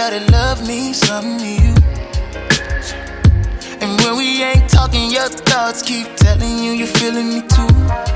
that love means something to you. And when we ain't talking, your thoughts keep telling you you're feeling me too.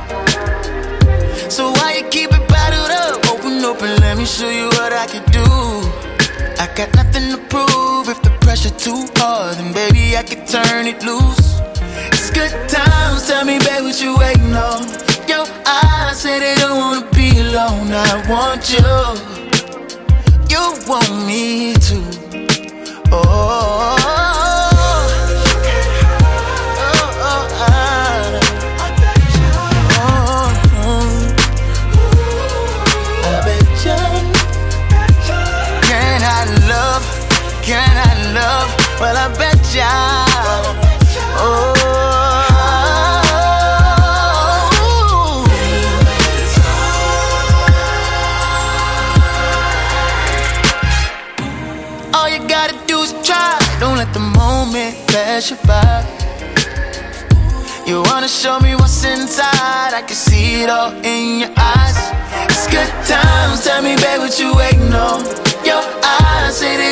So why you keep it bottled up? Open, let me show you what I can do. I got nothing to prove. If the pressure too hard, then baby I can turn it loose. It's good times, tell me babe what you waiting on. Your eyes say they don't wanna be alone. I want you, you want me too. Oh, can I love? Well, I bet ya. Oh. All you gotta do is try. Don't let the moment pass you by. You wanna show me what's inside? I can see it all in your eyes. It's good times. Tell me, babe, what you waiting on? Your eyes say